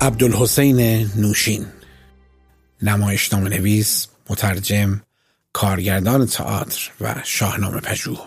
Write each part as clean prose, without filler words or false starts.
عبدالحسین نوشین، نمایشنامه نویس، مترجم، کارگردان تئاتر و شاهنامه پژوه.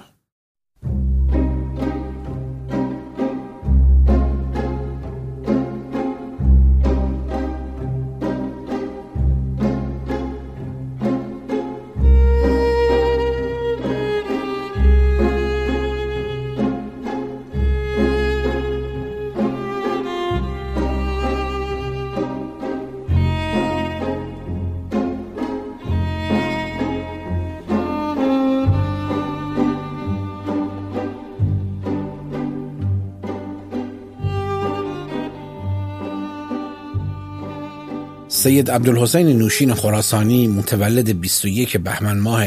سید عبدالحسین نوشین خراسانی متولد 21 بهمن ماه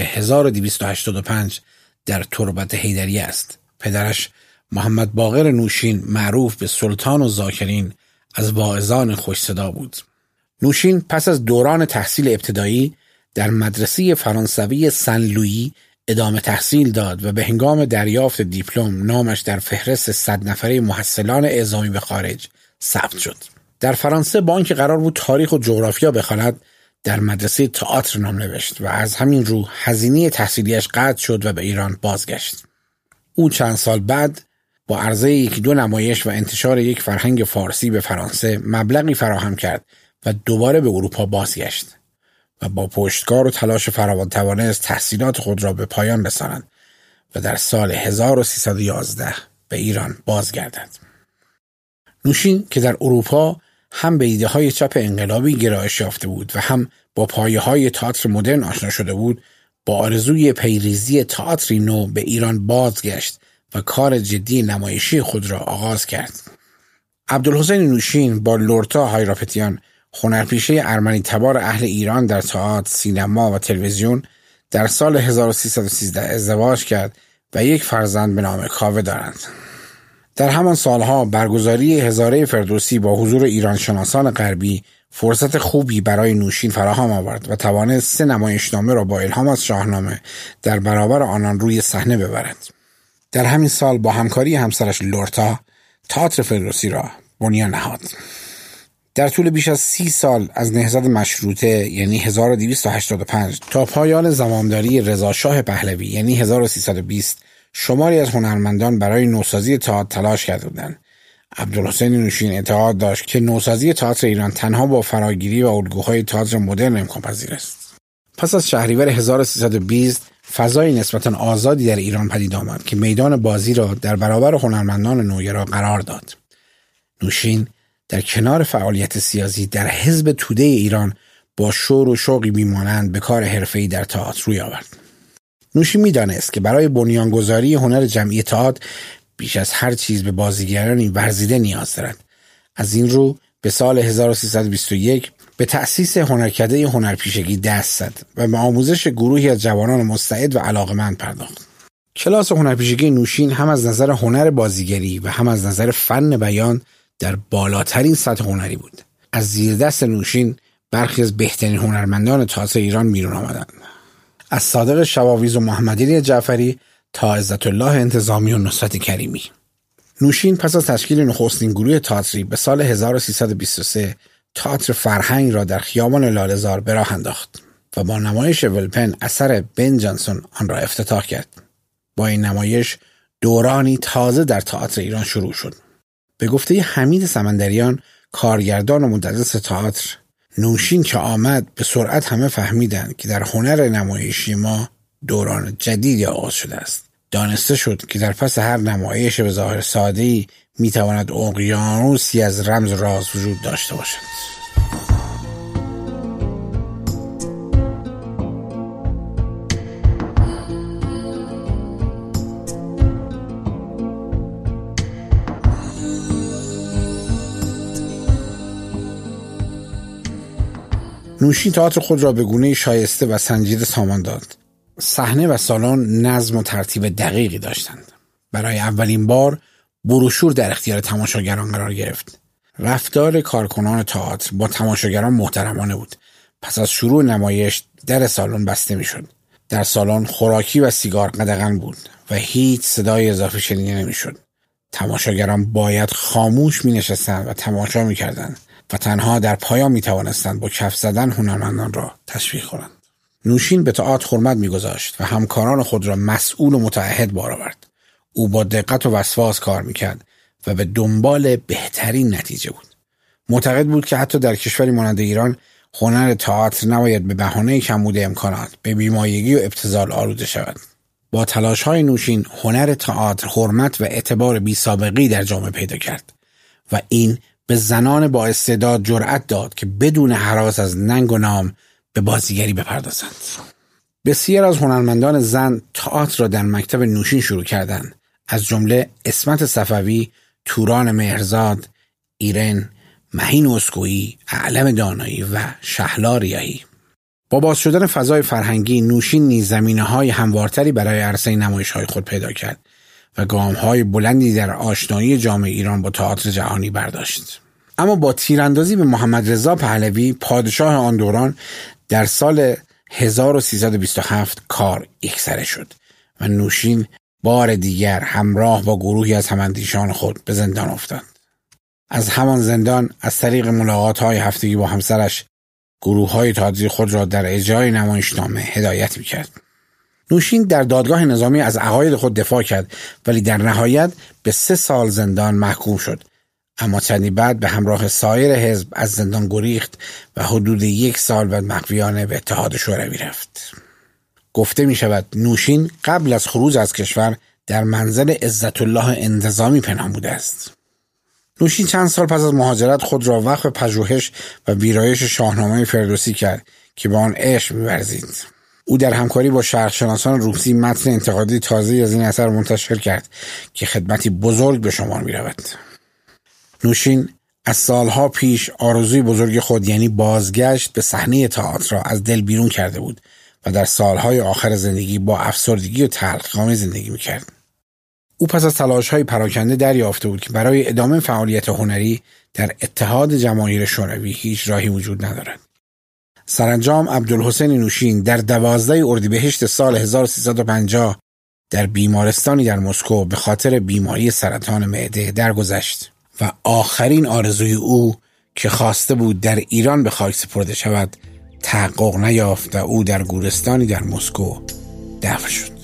1285 در تربت حیدریه است. پدرش محمد باقر نوشین، معروف به سلطان الذاکرین، از واعظان خوش صدا بود. نوشین پس از دوران تحصیل ابتدایی در مدرسه فرانسوی سن لویی ادامه تحصیل داد و به هنگام دریافت دیپلم نامش در فهرست 100 نفره محصلان اعزامی به خارج ثبت شد. در فرانسه با آنکه قرار بود تاریخ و جغرافیا بخواند، در مدرسه تئاتر نام نوشت و از همین رو هزینه تحصیلیش قطع شد و به ایران بازگشت. او چند سال بعد با عرضه 1-2 نمایش و انتشار یک فرهنگ فارسی به فرانسه مبلغی فراهم کرد و دوباره به اروپا بازگشت و با پشتکار و تلاش فراوان توانست تحصیلات خود را به پایان رساند و در سال 1311 به ایران بازگردد. نوشین که در اروپا هم به ایده‌های چپ انقلابی گرایش یافته بود و هم با پایه‌های تئاتر مدرن آشنا شده بود، با آرزوی پیریزی تئاتری نو به ایران بازگشت و کار جدی نمایشی خود را آغاز کرد. عبدالحسین نوشین با لورتا هایراپتیان، هنرپیشه ارمنی تبار اهل ایران در تئاتر، سینما و تلویزیون، در سال 1313 ازدواج کرد و یک فرزند به نام کاوه دارند. در همان سالها برگزاری هزاره فردوسی با حضور ایرانشناسان غربی فرصت خوبی برای نوشین فراهم آورد و توانست 3 نمایشنامه را با الهام از شاهنامه در برابر آنان روی صحنه ببرد. در همین سال با همکاری همسرش لورتا تئاتر فردوسی را بنیان نهاد. در طول بیش از 30 سال از نهضت مشروطه یعنی 1285 تا پایان زمامداری رضا شاه پهلوی یعنی 1320 شماری از هنرمندان برای نوسازی تئاتر تلاش کرده بودند. عبدالحسین نوشین اعتقاد داشت که نوسازی تئاتر ایران تنها با فراگیری و الگوهای تئاتر مدرن امکان پذیر است. پس از شهریور 1320 فضای نسبتاً آزادی در ایران پدید آمد که میدان بازی را در برابر هنرمندان نوگرا قرار داد. نوشین در کنار فعالیت سیاسی در حزب توده ایران با شور و شوقی بیمانند به کار حرفه‌ای در تئاتر روی آورد. نوشین می‌دانست که برای بنیانگذاری هنر جمعی تئاتر بیش از هر چیز به بازیگرانی ورزیده نیاز دارد. از این رو به سال 1321 به تأسیس هنرکده هنرپیشگی دست زد و به آموزش گروهی از جوانان مستعد و علاقه‌مند پرداخت. کلاس هنرپیشگی نوشین هم از نظر هنر بازیگری و هم از نظر فن بیان در بالاترین سطح هنری بود. از زیر دست نوشین برخی از بهترین هنرمندان تئاتر ایران بیرون آمدند. از صادق شواویز و محمدعلی جعفری تا عزت الله انتظامی و نصرت کریمی. نوشین پس از تشکیل نخستین گروه تئاتری به سال 1323 تئاتر فرهنگ را در خیابان لاله‌زار به راه انداخت و با نمایش ولپن اثر بن جانسون آن را افتتاح کرد. با این نمایش دورانی تازه در تئاتر ایران شروع شد. به گفته حمید سمندریان، کارگردان و مدرس تئاتر، نوشین که آمد به سرعت همه فهمیدند که در هنر نمایشی ما دوران جدیدی آغاز شده است. دانسته شد که در پس هر نمایش به ظاهر ساده‌ای میتواند اقیانوسی از رمز و راز وجود داشته باشد. نوشین تئاتر خود را به گونه‌ای شایسته و سنجیده سامان داد. صحنه و سالن نظم و ترتیب دقیقی داشتند. برای اولین بار بروشور در اختیار تماشاگران قرار گرفت. رفتار کارکنان تئاتر با تماشاگران محترمانه بود. پس از شروع نمایش در سالن بسته می‌شد. در سالن خوراکی و سیگار قدغن بود و هیچ صدای اضافه شنیده نمی‌شد. تماشاگران باید خاموش می‌نشستند و تماشا می‌کردند و تنها در پایان می توانستند با کف زدن هنرمندان را تشویق کنند. نوشین به تئاتر حرمت می‌گذاشت و همکاران خود را مسئول و متعهد بار آورد. او با دقت و وسواس کار می‌کرد و به دنبال بهترین نتیجه بود. معتقد بود که حتی در کشوری مانند ایران هنر تئاتر نباید به بهانه کمبود امکانات به بیمایگی و ابتذال آلوده شود. با تلاش‌های نوشین هنر تئاتر حرمت و اعتبار بی‌سابقه‌ای در جامعه پیدا کرد و این به زنان با استعداد جرأت داد که بدون هراس از ننگ و نام به بازیگری بپردازند. بسیار از هنرمندان زن تئاتر را در مکتب نوشین شروع کردند، از جمله اسمت صفوی، توران مهرزاد، ایرن، مهین اسکویی، اعلم دانایی و شهلا ریاحی. با باز شدن فضای فرهنگی نوشین نیز زمینه‌های هموارتری برای عرصه نمایش‌های خود پیدا کرد و گام‌های بلندی در آشنایی جامعه ایران با تئاتر جهانی برداشت. اما با تیراندازی به محمد رضا پهلوی پادشاه آن دوران در سال 1327 کار یکسره شد و نوشین بار دیگر همراه با گروهی از هماندیشان خود به زندان افتاد. از همان زندان از طریق ملاقات‌های هفتگی با همسرش گروه‌های تئاتری خود را در اجرای نمایشنامه هدایت می‌کرد. نوشین در دادگاه نظامی از عقاید خود دفاع کرد ولی در نهایت به 3 سال زندان محکوم شد، اما چندی بعد به همراه سایر حزب از زندان گریخت و حدود 1 سال بعد مخفیانه به اتحاد شوروی رفت. گفته می شود نوشین قبل از خروج از کشور در منزل عزت الله انتظامی پنهان بوده است. نوشین چند سال پس از مهاجرت خود را وقف پژوهش و ویرایش شاهنامه فردوسی کرد که به آن عشق می‌ورزید. او در همکاری با شرقشناسان روسی متن انتقادی تازه‌ای از این اثر منتشر کرد که خدمتی بزرگ به شمار می‌رود. نوشین از سالها پیش آرزوی بزرگ خود یعنی بازگشت به صحنه تئاتر را از دل بیرون کرده بود و در سالهای آخر زندگی با افسردگی و تلخکامی زندگی می‌کرد. او پس از تلاش‌های پراکنده دریافته بود که برای ادامه فعالیت هنری در اتحاد جماهیر شوروی هیچ راهی وجود ندارد. سرانجام عبدالحسین نوشین در 12 اردیبهشت سال 1350 در بیمارستانی در مسکو به خاطر بیماری سرطان معده درگذشت و آخرین آرزوی او که خواسته بود در ایران به خاک سپرده شود تحقق نیافت و او در گورستانی در مسکو دفن شد.